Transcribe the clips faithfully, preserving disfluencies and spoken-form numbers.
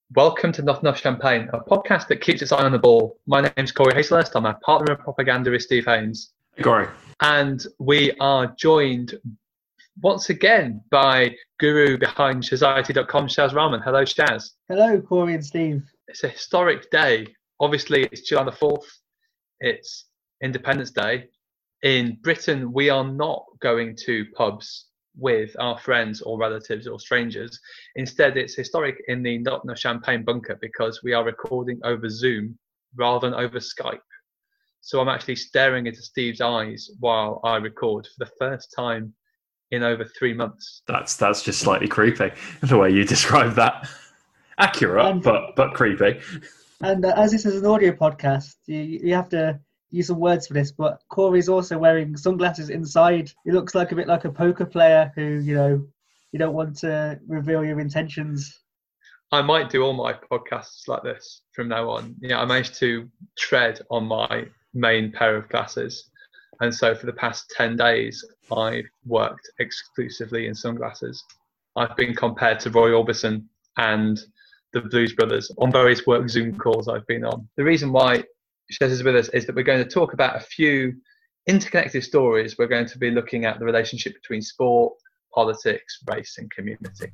Welcome to Not Enough Champagne, a podcast that keeps its eye on the ball. My name's Corey Hazelhurst. I'm a partner in propaganda with Steve Haynes. Hey, Corey. And we are joined once again by guru behind Shazayati dot com, Shaz Rahman. Hello, Shaz. Hello, Corey and Steve. It's a historic day. Obviously, it's July the fourth. It's Independence Day. In Britain, we are not going to pubs with our friends or relatives or strangers. Instead, it's historic in the Not Enough Champagne bunker because we are recording over Zoom rather than over Skype. So I'm actually staring into Steve's eyes while I record for the first time in over three months. That's that's just slightly creepy, the way you describe that. Accurate, and, but but creepy. And uh, as this is an audio podcast, you you have to use some words for this, but Corey's also wearing sunglasses inside. He looks like a bit like a poker player who, you know, you don't want to reveal your intentions. I might do all my podcasts like this from now on. Yeah, I managed to tread on my main pair of glasses. And so for the past ten days, I've worked exclusively in sunglasses. I've been compared to Roy Orbison and the Blues Brothers on various work Zoom calls I've been on. The reason why Shaz is with us is that we're going to talk about a few interconnected stories. We're going to be looking at the relationship between sport, politics, race and community.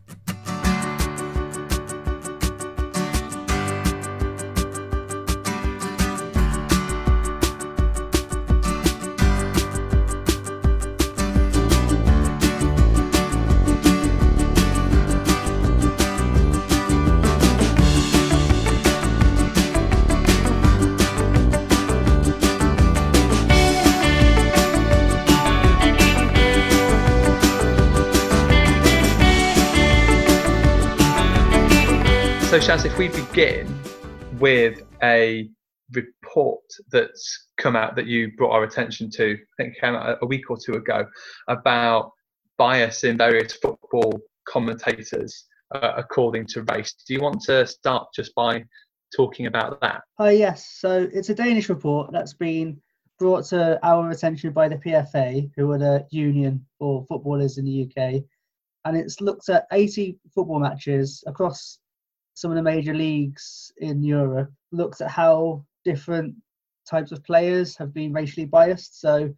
So Shaz, if we begin with a report that's come out that you brought our attention to, I think it came out a week or two ago, about bias in various football commentators uh, according to race. Do you want to start just by talking about that? Oh, yes. So it's a Danish report that's been brought to our attention by the P F A, who are the union for footballers in the U K. And it's looked at eighty football matches across some of the major leagues in Europe, looked at how different types of players have been racially biased. So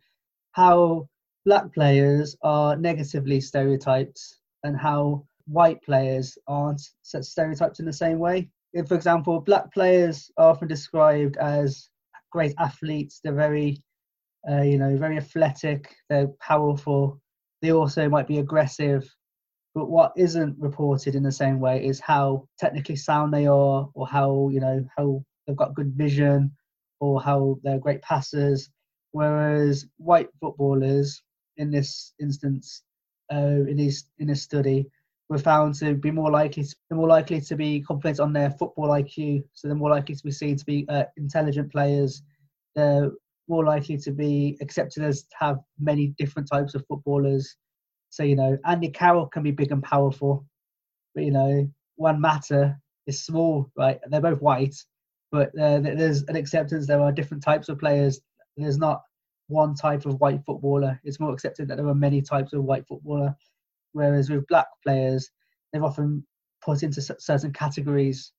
how black players are negatively stereotyped and how white players aren't stereotyped in the same way. If, for example, black players are often described as great athletes. They're very, uh, you know, very athletic. They're powerful. They also might be aggressive. But what isn't reported in the same way is how technically sound they are, or how, you know, how they've got good vision, or how they're great passers. Whereas white footballers, in this instance, uh, in this in this study, were found to be more likely to, more likely to be complimented on their football I Q. So they're more likely to be seen to be uh, intelligent players. They're more likely to be accepted as to have many different types of footballers. So, you know, Andy Carroll can be big and powerful, but, you know, Juan Mata is small, right? They're both white, but uh, there's an acceptance there are different types of players. There's not one type of white footballer. It's more accepted that there are many types of white footballer. Whereas with black players, they're often put into certain categories.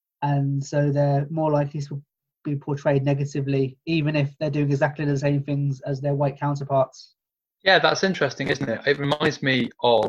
And so they're more likely to be portrayed negatively, even if they're doing exactly the same things as their white counterparts. Yeah, that's interesting, isn't it? It reminds me of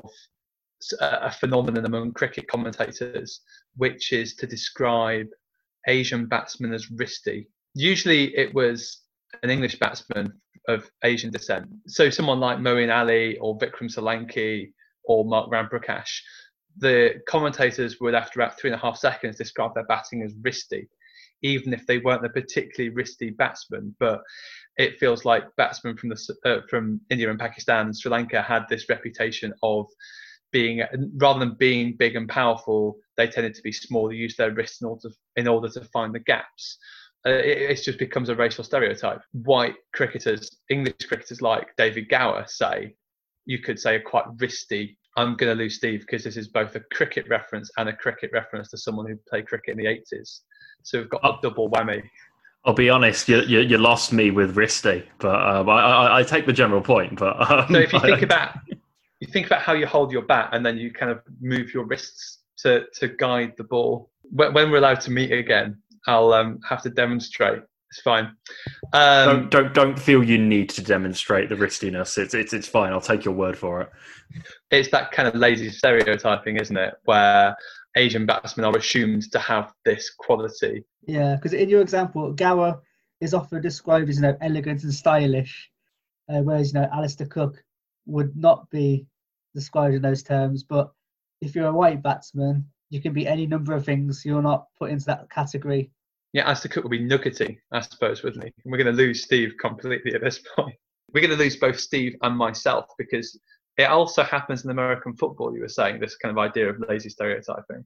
a phenomenon among cricket commentators, which is to describe Asian batsmen as wristy. Usually it was an English batsman of Asian descent. So someone like Moeen Ali or Vikram Solanki or Mark Ramprakash, the commentators would, after about three and a half seconds, describe their batting as wristy, even if they weren't a particularly wristy batsman. But it feels like batsmen from the uh, from India and Pakistan and Sri Lanka had this reputation of being, rather than being big and powerful, they tended to be small. They used their wrists in order to, in order to find the gaps. Uh, it, it just becomes a racial stereotype. White cricketers, English cricketers like David Gower, say, you could say, are quite wristy. I'm going to lose Steve because this is both a cricket reference and a cricket reference to someone who played cricket in the eighties. So we've got a double whammy. I'll be honest, you, you, you lost me with wristy, but um, I, I, I take the general point. But um, so if you think about you think about how you hold your bat, and then you kind of move your wrists to to guide the ball. when, when we're allowed to meet again, I'll um, have to demonstrate. It's fine. Um, don't don't don't feel you need to demonstrate the wristiness. It's it's it's fine. I'll take your word for it. It's that kind of lazy stereotyping, isn't it? Where Asian batsmen are assumed to have this quality. Yeah, because in your example, Gower is often described as, you know, elegant and stylish, uh, whereas, you know, Alistair Cook would not be described in those terms. But if you're a white batsman, you can be any number of things. You're not put into that category. Yeah, Alistair Cook will be nuggety, I suppose, wouldn't he? And we're going to lose Steve completely at this point. We're going to lose both Steve and myself because it also happens in American football, you were saying, this kind of idea of lazy stereotyping.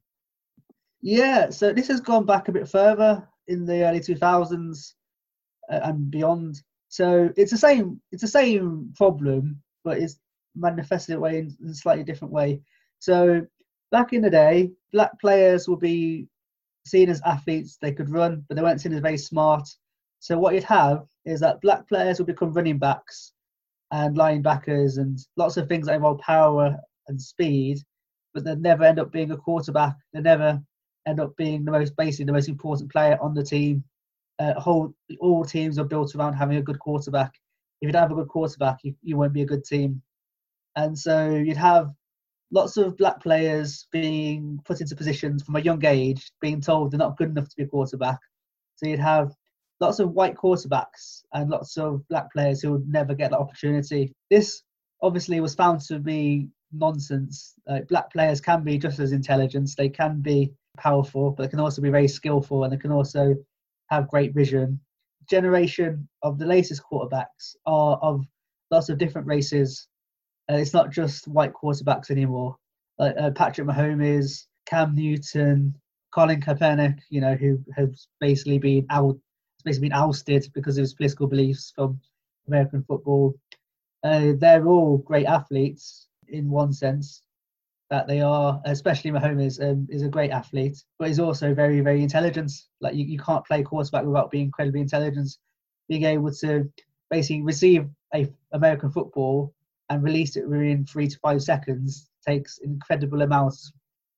Yeah, so this has gone back a bit further in the early two thousands uh, and beyond. So it's the same it's the same problem, but it's manifested in a way in, in a slightly different way. So back in the day, black players would be seen as athletes. They could run, but they weren't seen as very smart. So what you'd have is that black players would become running backs and linebackers and lots of things that involve power and speed, but they'd never end up being a quarterback. They never end up being the most basically the most important player on the team. Uh, whole all teams are built around having a good quarterback. If you don't have a good quarterback, you, you won't be a good team. And so you'd have lots of black players being put into positions from a young age, being told they're not good enough to be a quarterback. So you'd have lots of white quarterbacks and lots of black players who would never get the opportunity. This obviously was found to be nonsense. Uh, black players can be just as intelligent, they can be powerful, but they can also be very skillful and they can also have great vision. Generation of the latest quarterbacks are of lots of different races. Uh, it's not just white quarterbacks anymore. Like uh, Patrick Mahomes, Cam Newton, Colin Kaepernick, you know, who has basically been out, basically been ousted because of his political beliefs from American football. Uh, they're all great athletes in one sense, that they are, especially Mahomes um, is a great athlete, but he's also very, very intelligent. Like you, you can't play quarterback without being incredibly intelligent. Being able to basically receive a American football and release it within three to five seconds takes incredible amounts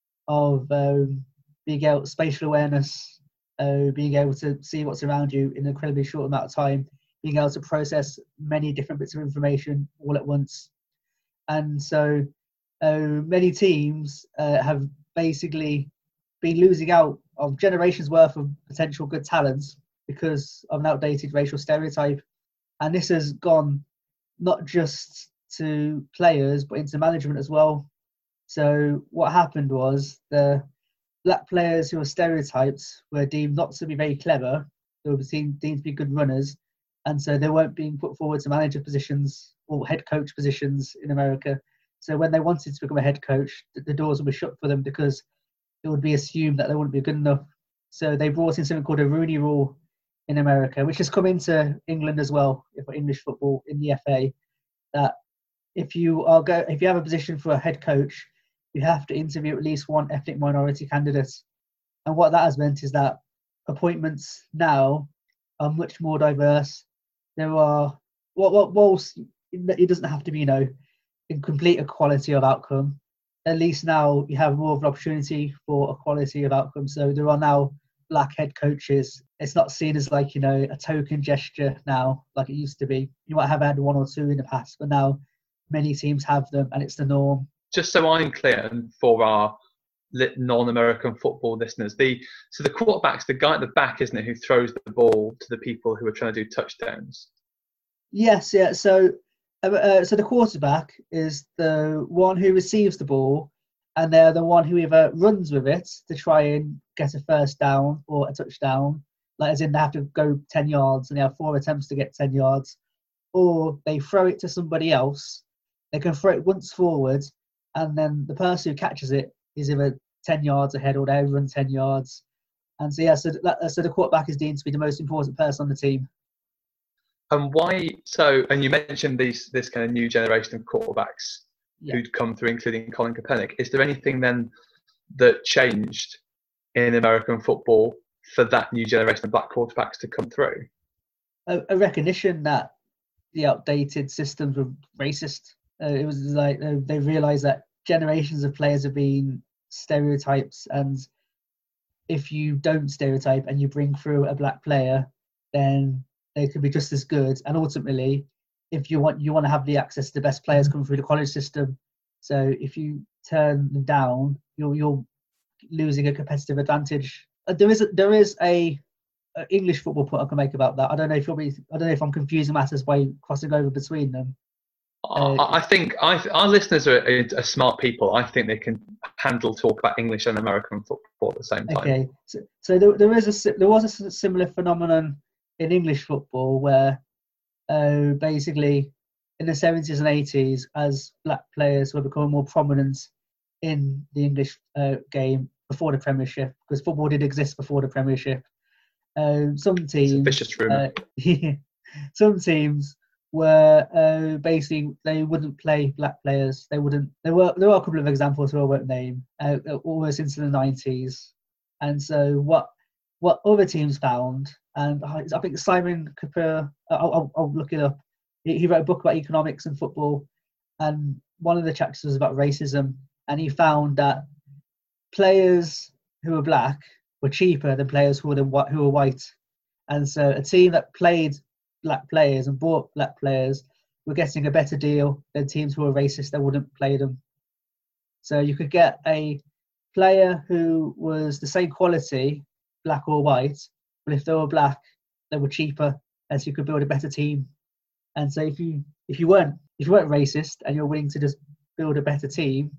of um, being able spatial awareness, uh, being able to see what's around you in an incredibly short amount of time, being able to process many different bits of information all at once. And so uh, many teams uh, have basically been losing out of generations worth of potential good talents because of an outdated racial stereotype. And this has gone not just to players, but into management as well. So what happened was the black players who were stereotyped were deemed not to be very clever. They were deemed to be good runners. And so they weren't being put forward to manager positions or head coach positions in America. So when they wanted to become a head coach, the doors would be shut for them because it would be assumed that they wouldn't be good enough. So they brought in something called a Rooney Rule in America, which has come into England as well, for English football in the F A, that if you are go if you have a position for a head coach, you have to interview at least one ethnic minority candidate. And what that has meant is that appointments now are much more diverse. There are what what whilst it doesn't have to be, you know, in complete equality of outcome, at least now you have more of an opportunity for equality of outcome. So there are now black head coaches. It's not seen as like, you know, a token gesture now like it used to be. You might have had one or two in the past, but now many teams have them and it's the norm. Just so I'm clear, and for our non-American football listeners, the so the quarterback's the guy at the back, isn't it, who throws the ball to the people who are trying to do touchdowns? Yes, yeah. So, uh, so the quarterback is the one who receives the ball, and they're the one who either runs with it to try and get a first down or a touchdown, like as in they have to go ten yards and they have four attempts to get ten yards, or they throw it to somebody else. They can throw it once forward, and then the person who catches it is either ten yards ahead or they run ten yards. And so, yeah, so, that, so the quarterback is deemed to be the most important person on the team. And why? So, and you mentioned these this kind of new generation of quarterbacks yeah. who'd come through, including Colin Kaepernick. Is there anything then that changed in American football for that new generation of black quarterbacks to come through? A, a recognition that the outdated systems were racist. Uh, it was like uh, they realised that generations of players have been stereotypes, and if you don't stereotype and you bring through a black player, then they could be just as good. And ultimately, if you want you want to have the access to the best players coming through the college system. So if you turn them down, you're you're losing a competitive advantage. Uh, There is a, there is a, a English football point I can make about that. I don't know if you'll be I don't know if I'm confusing matters by crossing over between them. Uh, I I think I, our listeners are, are smart people. I think they can handle talk about English and American football at the same time. Okay, so, so there, there is a si- there was a s- similar phenomenon in English football where uh, basically in the seventies and eighties, as black players were becoming more prominent in the English uh, game before the Premiership, because football did exist before the Premiership. Um, some It's a teams, vicious rumour. uh, some teams were uh, basically they wouldn't play black players. They wouldn't. There were there were a couple of examples who I won't name, uh, almost into the nineties. And so what what other teams found, and I I think Simon Kapur, I'll, I'll, I'll look it up. He, he wrote a book about economics and football, and one of the chapters was about racism. And he found that players who were black were cheaper than players who were the, whi- who were white. And so a team that played black players and bought black players were getting a better deal than teams who were racist that wouldn't play them. So you could get a player who was the same quality, black or white, but if they were black, they were cheaper, and so you could build a better team. And so if you if you weren't if you weren't racist and you're willing to just build a better team,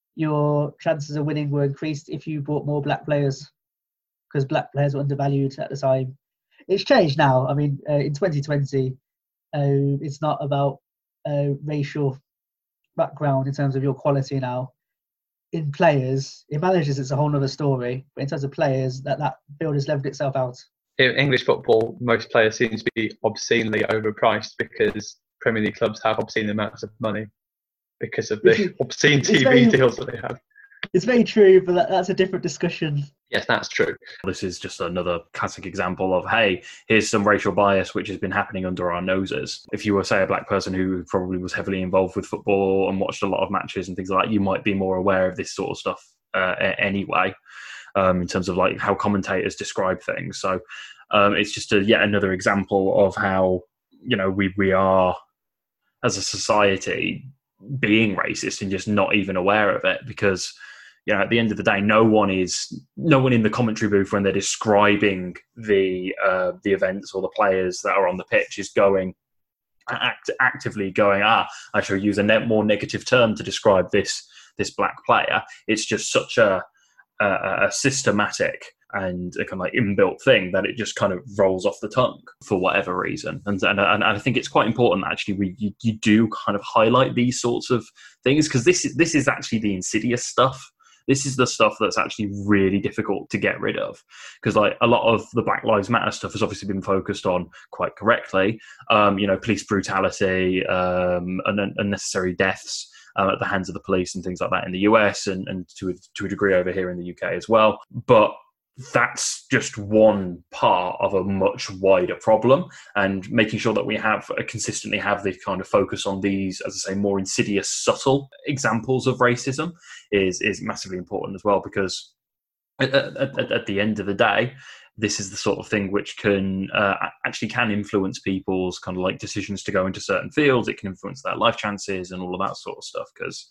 your chances of winning were increased if you bought more black players, because black players were undervalued at the time. It's changed now. I mean, uh, in twenty twenty, uh, it's not about uh, racial background in terms of your quality now. In players, in managers, it's a whole other story. But in terms of players, that that field has leveled itself out. In English football, most players seem to be obscenely overpriced because Premier League clubs have obscene amounts of money because of the obscene it's T V very- deals that they have. It's very true, but that, that's a different discussion. Yes, that's true. This is just another classic example of, hey, here's some racial bias which has been happening under our noses. If you were, say, a black person who probably was heavily involved with football and watched a lot of matches and things like that, you might be more aware of this sort of stuff uh, anyway, um, in terms of like how commentators describe things. So um, it's just a, yet another example of how, you know, we, we are, as a society, being racist and just not even aware of it, because you know, at the end of the day, no one is no one in the commentary booth when they're describing the uh, the events or the players that are on the pitch is going act, actively going, ah, I shall use a ne- more negative term to describe this this black player. It's just such a a, a systematic and a kind of like inbuilt thing that it just kind of rolls off the tongue for whatever reason. And and, and I think it's quite important actually we you, you do kind of highlight these sorts of things, because this is this is actually the insidious stuff. This is the stuff that's actually really difficult to get rid of, because like a lot of the Black Lives Matter stuff has obviously been focused on quite correctly, um, you know, police brutality, um, and unnecessary deaths um, at the hands of the police and things like that in the U S and, and to, a, to a degree over here in the U K as well. But that's just one part of a much wider problem, and making sure that we have uh, consistently have the kind of focus on these, as I say, more insidious, subtle examples of racism is is massively important as well, because at, at, at the end of the day, this is the sort of thing which can uh, actually can influence people's kind of like decisions to go into certain fields. It can influence their life chances and all of that sort of stuff, because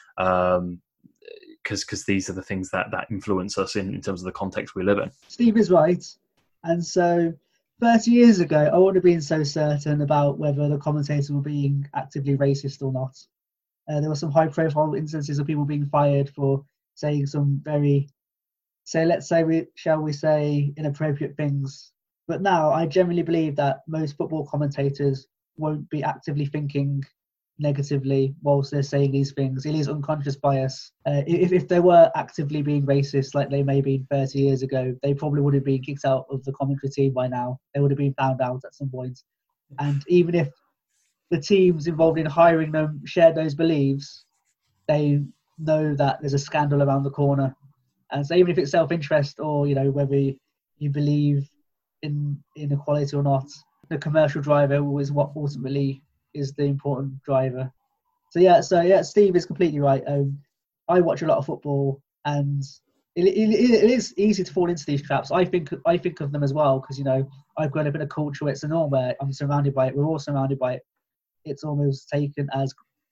um because because these are the things that, that influence us in, in terms of the context we live in. Steve is right. And so thirty years ago, I wouldn't have been so certain about whether the commentators were being actively racist or not. Uh, there were some high-profile instances of people being fired for saying some very, say, let's say, we shall we say, inappropriate things. But now I generally believe that most football commentators won't be actively thinking negatively whilst they're saying these things. It is unconscious bias. Uh, if, if they were actively being racist like they may have been thirty years ago, they probably would have been kicked out of the commentary team by now. They would have been found out at some point. And even if the teams involved in hiring them shared those beliefs, they know that there's a scandal around the corner. And so even if it's self-interest or, you know, whether you believe in inequality or not, the commercial driver is what ultimately is the important driver. So yeah, so yeah, Steve is completely right. Um, I watch a lot of football, and it, it, it is easy to fall into these traps. I think I think of them as well because, you know, I've grown up in a culture where it's a norm where I'm surrounded by it. We're all surrounded by it. It's almost taken as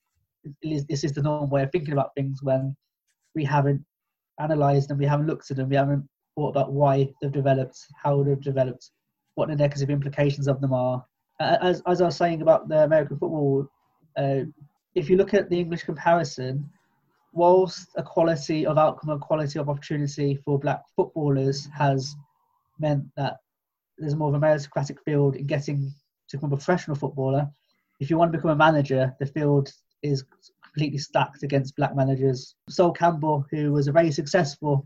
this is the normal way of thinking about things when we haven't analysed them, we haven't looked at them, we haven't thought about why they've developed, how they've developed, what the negative implications of them are. As as I was saying about the American football, uh, if you look at the English comparison, whilst a quality of outcome and quality of opportunity for black footballers has meant that there's more of a meritocratic field in getting to become a professional footballer, if you want to become a manager, the field is completely stacked against black managers. Sol Campbell, who was a very successful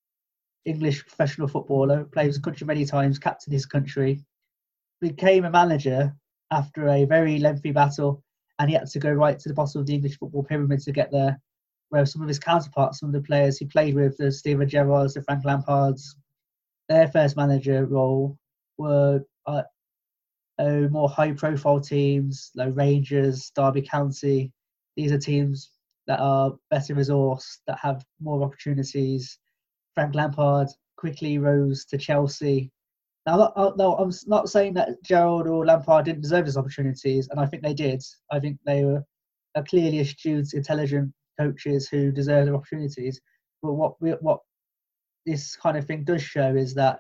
English professional footballer, played his country many times, captained his country, became a manager after a very lengthy battle, and he had to go right to the bottom of the English football pyramid to get there, where some of his counterparts, some of the players he played with, the Steven Gerrards, the Frank Lampards, their first manager role were uh, uh, more high-profile teams, like Rangers, Derby County. These are teams that are better resourced, that have more opportunities. Frank Lampard quickly rose to Chelsea. Now, no, I'm not saying that Gerrard or Lampard didn't deserve these opportunities, and I think they did. I think they were are clearly astute, intelligent coaches who deserve their opportunities. But what we, what this kind of thing does show is that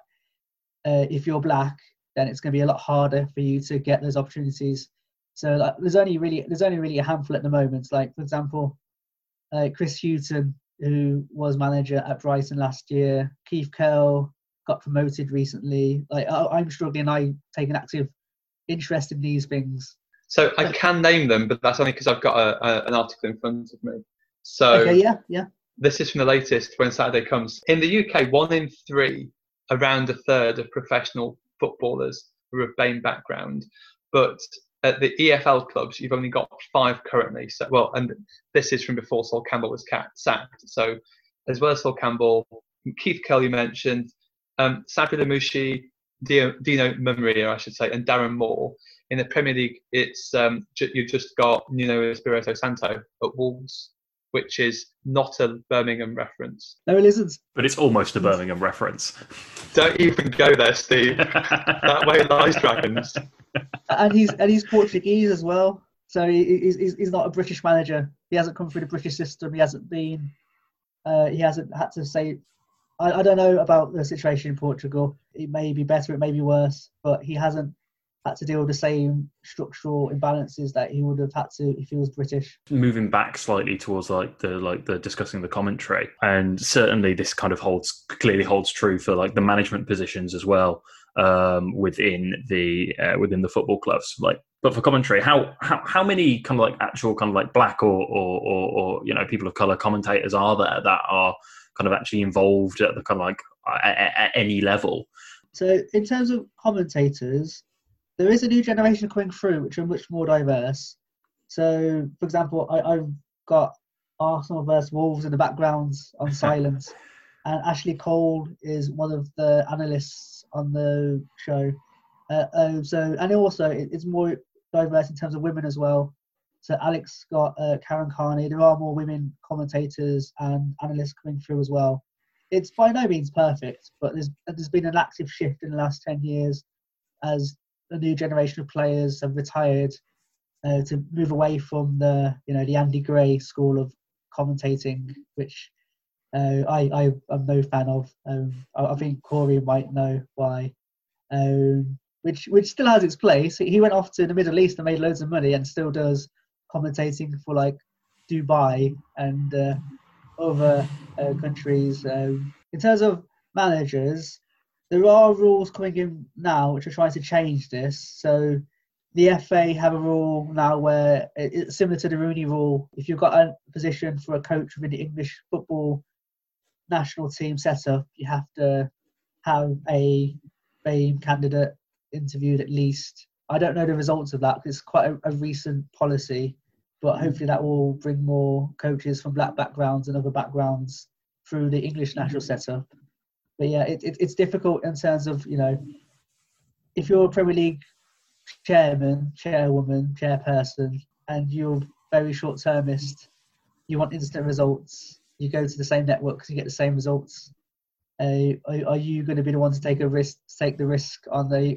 uh, if you're black, then it's going to be a lot harder for you to get those opportunities. So like, there's only really there's only really a handful at the moment. Like for example, uh, Chris Hughton, who was manager at Brighton last year, Keith Curle got promoted recently. Like I, I'm struggling. I take an active interest in these things. So I can name them, but that's only because I've got a, a, an article in front of me. So okay, yeah, yeah. This is from the latest When Saturday Comes. In the U K, one in three, around a third of professional footballers are of BAME background, but at the E F L clubs, you've only got five currently. So, well, and this is from before Sol Campbell was sacked. So, as well as Sol Campbell, Keith Curle you mentioned, um, Sabri Lamouchi, Dino, Dino Mumria, I should say, and Darren Moore. In the Premier League, it's um, ju- you've just got Nuno Espirito Santo at Wolves, which is not a Birmingham reference. No, it isn't. But it's almost a Birmingham reference. Don't even go there, Steve. That way lies dragons. And he's and he's Portuguese as well, so he, he's he's not a British manager. He hasn't come through the British system. He hasn't been. Uh, he hasn't had to say. I, I don't know about the situation in Portugal. It may be better. It may be worse. But he hasn't had to deal with the same structural imbalances that he would have had to if he was British. Moving back slightly towards like the like the discussing the commentary, and certainly this kind of holds clearly holds true for like the management positions as well um, within the uh, within the football clubs. Like, but for commentary, how how how many kind of like actual kind of like black or or or, or you know people of color commentators are there that are kind of actually involved at the kind of like at, at any level? So in terms of commentators, there is a new generation coming through which are much more diverse. So, for example, I, I've got Arsenal versus Wolves in the background on silence, and Ashley Cole is one of the analysts on the show. Uh, um, so, and also it, it's more diverse in terms of women as well. So, Alex got uh, Karen Carney. There are more women commentators and analysts coming through as well. It's by no means perfect, but there's there's been an active shift in the last ten years as a new generation of players have retired uh, to move away from the, you know, the Andy Gray school of commentating, which uh, I, I I'm no fan of. Um, I, I think Corey might know why. Um, which which still has its place. He went off to the Middle East and made loads of money, and still does commentating for like Dubai and uh, other uh, countries. Um, in terms of managers, there are rules coming in now which are trying to change this. So the F A have a rule now where it's similar to the Rooney rule. If you've got a position for a coach within the English football national team setup, you have to have a BAME candidate interviewed at least. I don't know the results of that because it's quite a, a recent policy, but hopefully that will bring more coaches from black backgrounds and other backgrounds through the English national setup. But yeah, it, it, it's difficult in terms of, you know, if you're a Premier League chairman, chairwoman, chairperson, and you're very short-termist, you want instant results, you go to the same network because you get the same results. Uh, are, are you going to be the one to take a risk, take the risk on the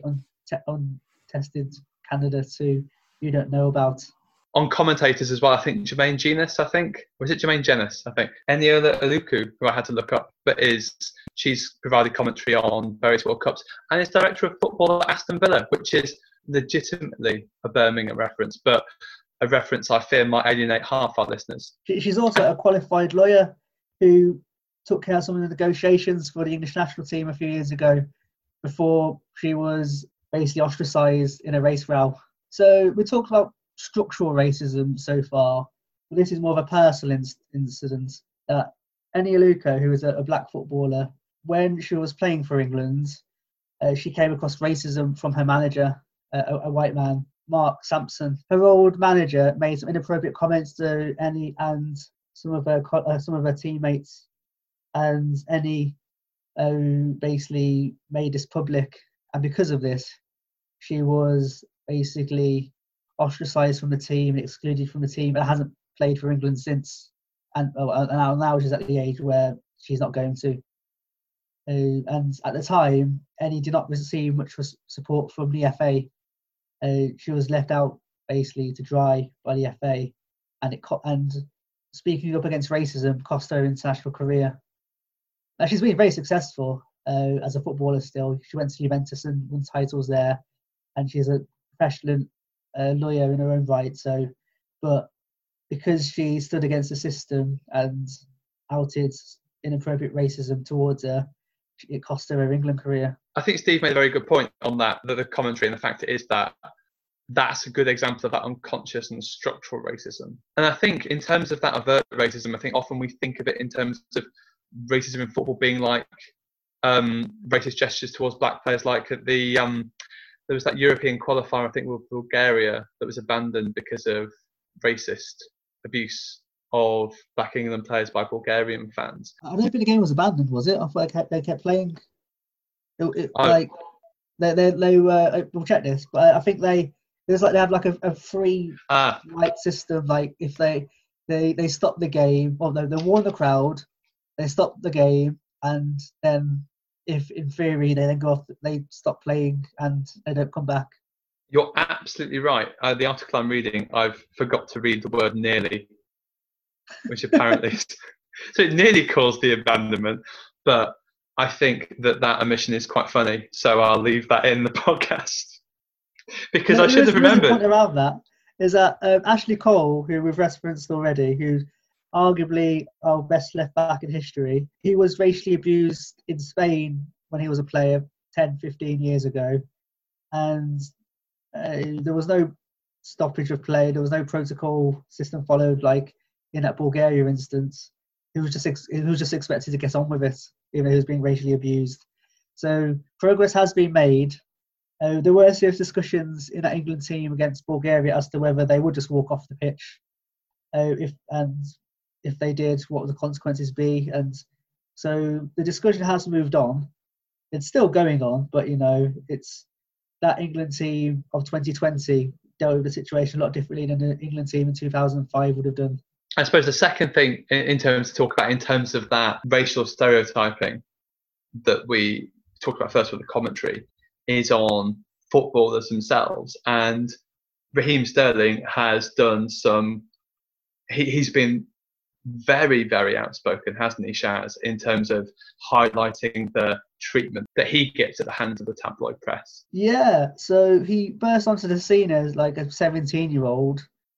untested candidates who you don't know about? On commentators as well, I think Jermaine Genus, I think. Or is it Jermaine Genus, I think? Eniola Aluku, who I had to look up, but is she's provided commentary on various World Cups and is director of football at Aston Villa, which is legitimately a Birmingham reference, but a reference I fear might alienate half our listeners. She's also a qualified lawyer who took care of some of the negotiations for the English national team a few years ago before she was basically ostracised in a race row. So we talked about structural racism so far, but this is more of a personal in- incident that Eni Aluko, who is a, a black footballer, when she was playing for England, uh, she came across racism from her manager, uh, a, a white man, Mark Sampson. Her old manager made some inappropriate comments to Eni and some of her co- uh, some of her teammates, and Eni uh, basically made this public, and because of this, she was basically ostracised from the team, excluded from the team, and hasn't played for England since. And uh, now, now she's at the age where she's not going to. Uh, and at the time, Eni did not receive much support from the F A. Uh, she was left out basically to dry by the F A, and it co- and speaking up against racism cost her international career. Now, she's been very successful uh, as a footballer still. She went to Juventus and won titles there, and she's a professional uh, lawyer in her own right. So, but because she stood against the system and outed inappropriate racism towards her, it cost her her England career. I think Steve made a very good point on that, that the commentary and the fact it is that that's a good example of that unconscious and structural racism. And I think in terms of that overt racism, I think often we think of it in terms of racism in football being like um, racist gestures towards black players, like at the um, there was that European qualifier, I think, with Bulgaria that was abandoned because of racist abuse of black England players by Bulgarian fans. I don't think the game was abandoned, was it? I thought they kept, they kept playing. It, it, I, like they they they were. We'll check this, but I think they there's like they have like a, a free ah, light system. Like if they they they stop the game, or no, they warn the crowd, they stop the game, and then if in theory they then go off, they stop playing and they don't come back. You're absolutely right. Uh, the article I'm reading, I've forgot to read the word nearly, which apparently so it nearly caused the abandonment, but I think that that omission is quite funny, so I'll leave that in the podcast because no, I should have remembered. The point around that is that um, Ashley Cole, who we've referenced already, who's arguably our best left back in history, he was racially abused in Spain when he was a player ten, fifteen years ago, and uh, there was no stoppage of play, there was no protocol system followed like in that Bulgaria instance. He was just ex- he was just expected to get on with it, even though he was being racially abused. So progress has been made. Uh, there were serious discussions in that England team against Bulgaria as to whether they would just walk off the pitch. Uh, if and if they did, what would the consequences be? And so the discussion has moved on. It's still going on, but you know, it's that England team of twenty twenty dealt with the situation a lot differently than the England team in two thousand five would have done. I suppose the second thing in, in terms to talk about in terms of that racial stereotyping that we talked about first with the commentary is on footballers themselves. And Raheem Sterling has done some, he, he's been very, very outspoken, hasn't he, Shaz, in terms of highlighting the treatment that he gets at the hands of the tabloid press. Yeah, so he burst onto the scene as like a seventeen-year-old.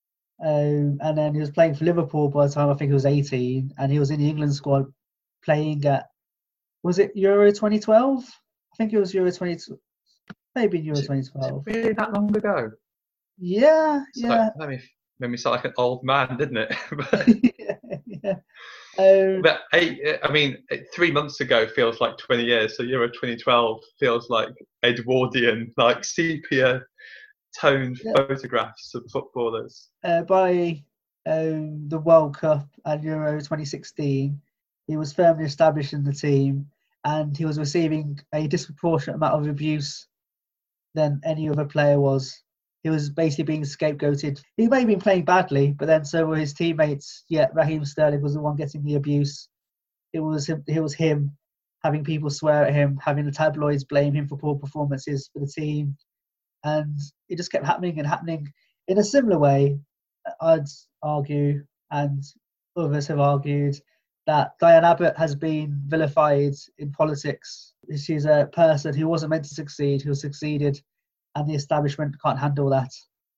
Um, and then he was playing for Liverpool by the time I think he was eighteen, and he was in the England squad playing at, was it Euro twenty twelve? I think it was Euro twenty, maybe Euro twenty twelve. Really that long ago? Yeah, so yeah. Let me made me sound like an old man, didn't it? yeah, yeah. Um, but eight, I mean, three months ago feels like twenty years. So Euro twenty twelve feels like Edwardian, like sepia toned yeah. photographs of footballers. Uh, by um, the World Cup and Euro twenty sixteen, he was firmly established in the team, and he was receiving a disproportionate amount of abuse than any other player was. He was basically being scapegoated. He may have been playing badly, but then so were his teammates. Yet Raheem Sterling was the one getting the abuse. It was him, it was him having people swear at him, having the tabloids blame him for poor performances for the team. And it just kept happening and happening. In a similar way, I'd argue, and others have argued, that Diane Abbott has been vilified in politics. She's a person who wasn't meant to succeed, who succeeded, and the establishment can't handle that.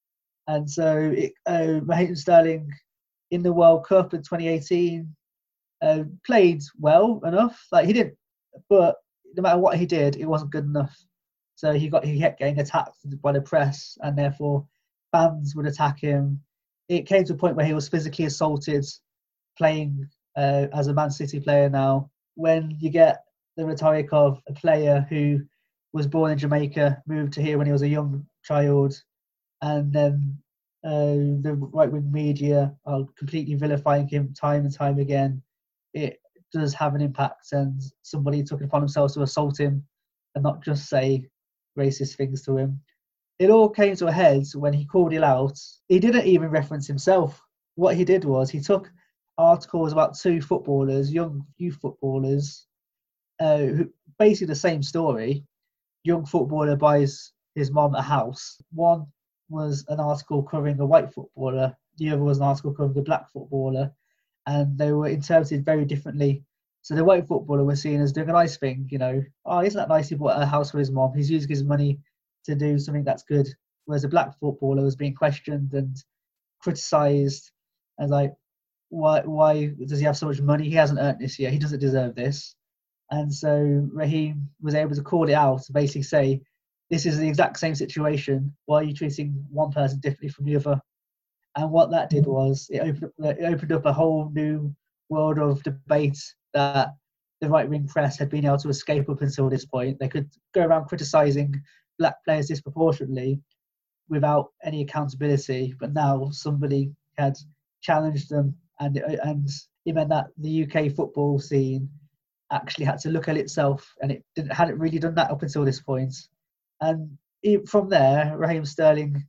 And so it, uh, Raheem Sterling in the World Cup in twenty eighteen uh, played well enough. Like he didn't, but no matter what he did, it wasn't good enough. So he got he kept getting attacked by the press, and therefore fans would attack him. It came to a point where he was physically assaulted playing uh, as a Man City player now. When you get the rhetoric of a player who was born in Jamaica, moved to here when he was a young child, and then uh, the right-wing media are completely vilifying him time and time again, it does have an impact, and somebody took it upon themselves to assault him and not just say racist things to him. It all came to a head when he called it out. He didn't even reference himself. What he did was he took articles about two footballers, young youth footballers, uh, who basically the same story. Young footballer buys his mom a house. One was an article covering a white footballer. The other was an article covering a black footballer. And they were interpreted very differently. So the white footballer was seen as doing a nice thing, you know. Oh, isn't that nice he bought a house for his mom? He's using his money to do something that's good. Whereas a black footballer was being questioned and criticised as like, why why does he have so much money? He hasn't earned this yet. He doesn't deserve this. And so Raheem was able to call it out to basically say, this is the exact same situation. Why are you treating one person differently from the other? And what that did was it opened up, it opened up a whole new world of debate that the right-wing press had been able to escape up until this point. They could go around criticising black players disproportionately without any accountability, but now somebody had challenged them, and it, and it meant that the U K football scene actually had to look at itself, and it didn't, hadn't really done that up until this point. And it, from there, Raheem Sterling,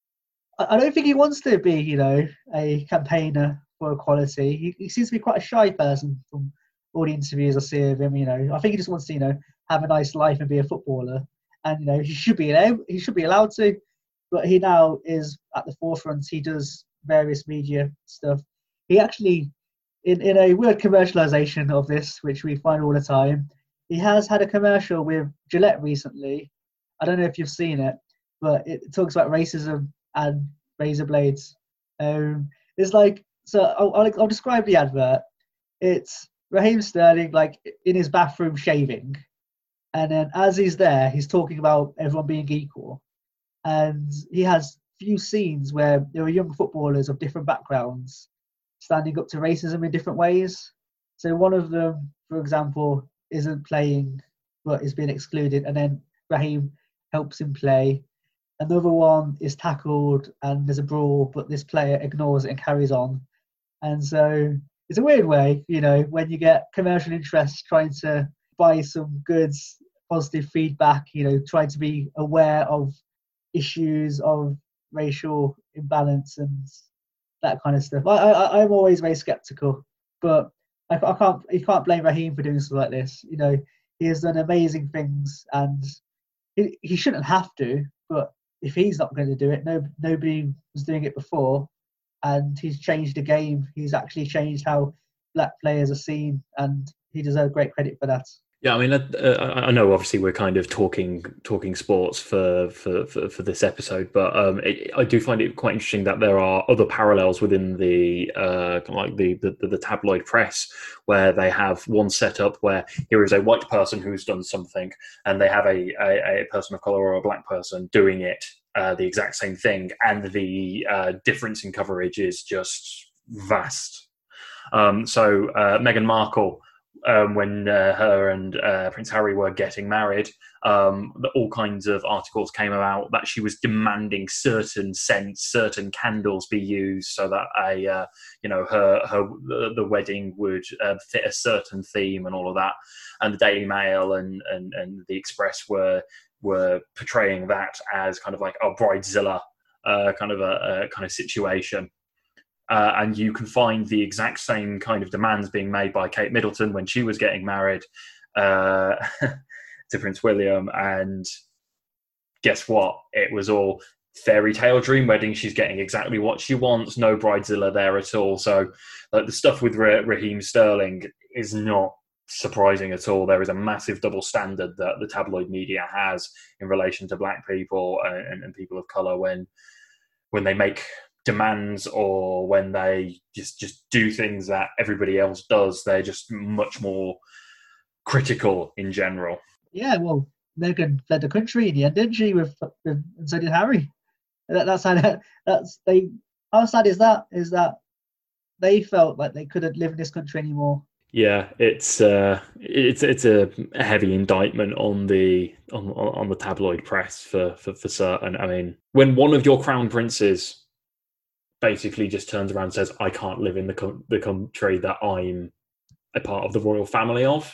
I, I don't think he wants to be, you know, a campaigner for equality. He, he seems to be quite a shy person from all the interviews I see of him. You know, I think he just wants to, you know, have a nice life and be a footballer. And you know, he should be allowed. He should be allowed to. But he now is at the forefront. He does various media stuff. He actually, in, in a weird commercialization of this, which we find all the time, he has had a commercial with Gillette recently. I don't know if you've seen it, but it talks about racism and razor blades. Um, it's like, so I'll, I'll, I'll describe the advert. It's Raheem Sterling like in his bathroom shaving, and then as he's there, he's talking about everyone being equal. And he has few scenes where there are young footballers of different backgrounds standing up to racism in different ways. So one of them, for example, isn't playing but is being excluded, and then Raheem helps him play. Another one is tackled and there's a brawl, but this player ignores it and carries on. And so it's a weird way, you know, when you get commercial interests trying to buy some goods, positive feedback, you know, trying to be aware of issues of racial imbalance and that kind of stuff. I, I, I'm always very skeptical, but I, I can't, you can't blame Raheem for doing something like this. You know, he has done amazing things, and he, he shouldn't have to, but if he's not going to do it, no, nobody was doing it before, and he's changed the game. He's actually changed how black players are seen, and he deserves great credit for that. Yeah, I mean, uh, I know obviously we're kind of talking talking sports for for, for, for this episode, but um, it, I do find it quite interesting that there are other parallels within the uh, like the, the the tabloid press, where they have one setup where here is a white person who's done something, and they have a a, a person of color or a black person doing it, uh, the exact same thing, and the uh, difference in coverage is just vast. Um, so uh, Meghan Markle. Um, when uh, her and uh, Prince Harry were getting married, um, all kinds of articles came out that she was demanding certain scents, certain candles be used so that a, uh, you know, her her the wedding would uh, fit a certain theme and all of that. And the Daily Mail and and, and the Express were were portraying that as kind of like a bridezilla uh, kind of a, a kind of situation. Uh, and you can find the exact same kind of demands being made by Kate Middleton when she was getting married uh, to Prince William, and guess what? It was all fairy tale dream wedding. She's getting exactly what she wants. No bridezilla there at all. So like, the stuff with Ra- Raheem Sterling is not surprising at all. There is a massive double standard that the tabloid media has in relation to black people and, and people of colour when when they make demands or when they just just do things that everybody else does. They're just much more critical in general. Yeah, well, Meghan fled the country in the end, didn't she? With, with and so did Harry. That, that's how that, that's they. How sad is that? Is that they felt like they couldn't live in this country anymore. Yeah, it's uh, it's it's a heavy indictment on the on on the tabloid press for, for for certain. I mean, when one of your crown princes basically just turns around and says, "I can't live in the co- the country that I'm a part of the royal family of,"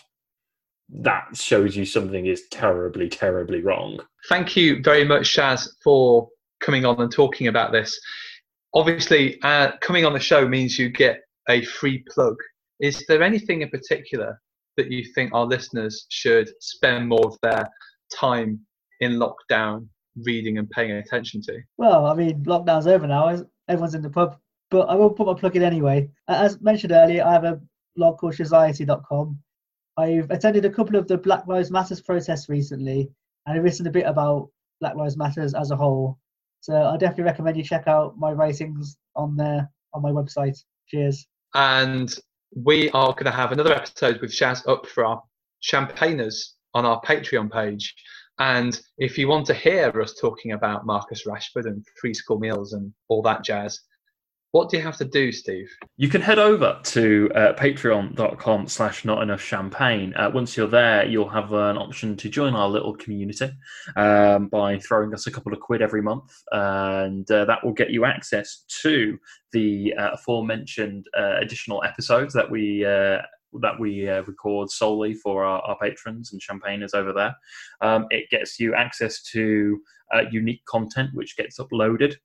that shows you something is terribly, terribly wrong. Thank you very much, Shaz, for coming on and talking about this. Obviously, uh, coming on the show means you get a free plug. Is there anything in particular that you think our listeners should spend more of their time in lockdown reading and paying attention to? Well, I mean, lockdown's over now. Everyone's in the pub. But I will put my plug in anyway. As mentioned earlier, I have a blog called Shazayety dot com. I've attended a couple of the Black Lives Matter protests recently, and I've written a bit about Black Lives Matter as a whole. So I definitely recommend you check out my writings on there on my website. Cheers. And we are going to have another episode with Shaz up for our Champagners on our Patreon page. And if you want to hear us talking about Marcus Rashford and free school meals and all that jazz, what do you have to do, Steve? You can head over to uh, patreon.com slash not enough champagne. Uh, once you're there, you'll have an option to join our little community um, by throwing us a couple of quid every month. And uh, that will get you access to the uh, aforementioned uh, additional episodes that we uh, that we uh, record solely for our, our patrons and champagners over there. Um, it gets you access to uh, unique content, which gets uploaded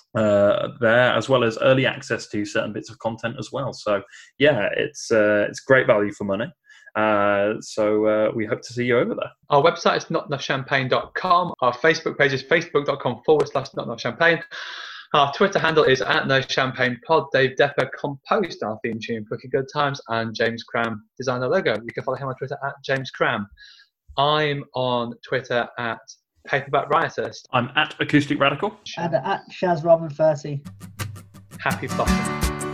uh there, as well as early access to certain bits of content as well. So yeah, it's uh, it's great value for money. Uh, so uh, we hope to see you over there. Our website is not enough champagne dot com. Our Facebook page is facebook.com forward slash not enough champagne. Our Twitter handle is at no champagne pod. Dave Depper composed our theme tune, Pretty Good Times, and James Cram designed our logo. You can follow him on Twitter at James Cram. I'm on Twitter at Paperback Riotist. I'm at Acoustic Radical. And at Shaz Robin thirty. Happy plotting.